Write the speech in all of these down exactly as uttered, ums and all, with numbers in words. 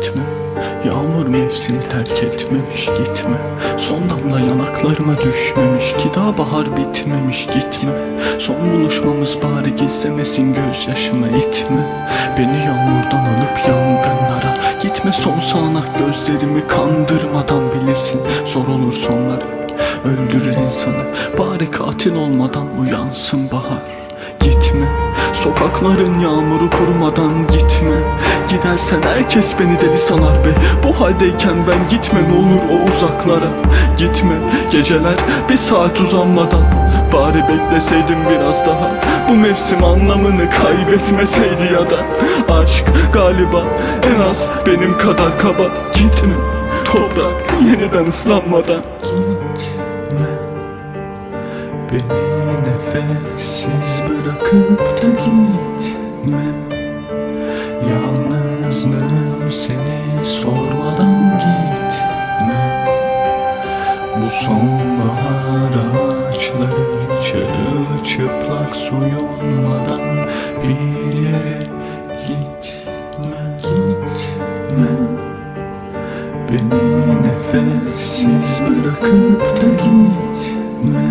gitme. Yağmur mevsimi terk etmemiş, gitme. Son damla yanaklarıma düşmemiş ki daha bahar bitmemiş, gitme. Son buluşmamız bari gizlemesin gözyaşımı, itme. Beni yağmurdan alıp yangınlara gitme. Son sağanak gözlerimi kandırmadan bilirsin zor olur sonları. Öldürür insanı, bari katil olmadan uyansın bahar. Gitme, sokakların yağmuru kurumadan gitme. Gidersen herkes beni deli sanar be. Bu haldeyken ben gitme ne olur o uzaklara. Gitme, geceler bir saat uzanmadan. Bari bekleseydim biraz daha, bu mevsim anlamını kaybetmeseydi ya da. Aşk galiba en az benim kadar kaba. Gitme, toprak yeniden ıslanmadan. Gitme, beni nefessiz bırakıp da gitme. Yalnızlığım seni sormadan gitme. Bu sonbahar ağaçları çırılçıplak soyulmadan bir yere gitme, gitme. Beni nefessiz bırakıp da gitme.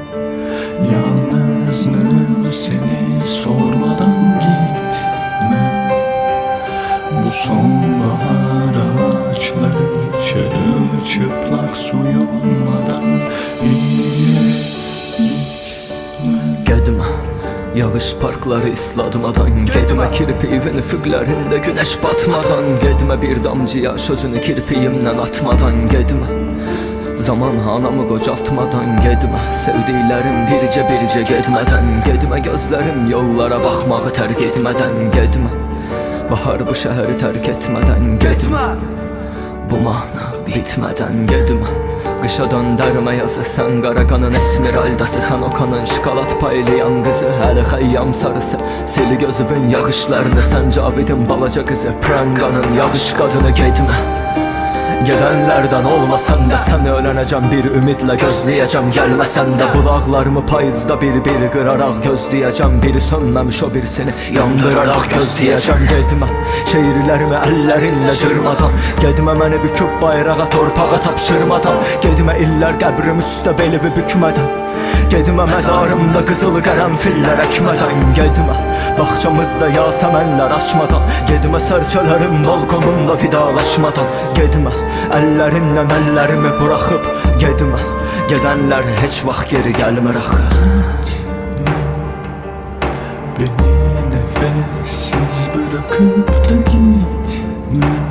Yalnızlığım seni sormadan gitme. Bu sonbahar ağaçları çırılçıplak soyulmadan bir yere gitme. Gedime, yağış parkları ıslatmadan gedime, kirpiğin üfüqlərində güneş batmadan gedime, bir damcı yaş özünü kirpiğimden atmadan gedime. Zaman anamı qocaltmadan gedime, sevdiklərim bircə bircə gedmədən gedime, gözlərim yollara baxmağı tərk etmədən gedime. Bahar bu şəhəri tərk etmədən gedime, bu mahnı bitmədən gedime. Qışa döndərmə yazı, sən qaraqanın esmeraldası, sən okanın şokolad paylayan qızı, hələ xəyyam sarısı, sil gözümün yağışlarını, sən Cavidin balaca qızı, pranganın yağış qadını gedime. Gedenlerden olmasan da seni ölənəcəm, bir ümidlə gözləyəcəm, gəlməsən də bulaqlarımı payızda bir-bir qırarak gözləyəcəm, biri sönməmiş o birisini yandırarak gözləyəcəm. Gedmə, şeirlərimi əllərinlə cırmadan gedmə, məni büküb bayrağa torpağa tapşırmadan gedmə, illər qəbrim üstə belimi bükmədən gedmə, məzarımda qızıl qərənfillər əkmədən gedmə, bağçamızda yasəmənlər açmadan gedmə, sərçələrim balkonumda vidalaşmadan gedmə, əllərinlə əllərimi buraxıb gedmə, gedənlər heç vaxt geri gəlmir axı. Beni nefessiz bırakıp da gitme.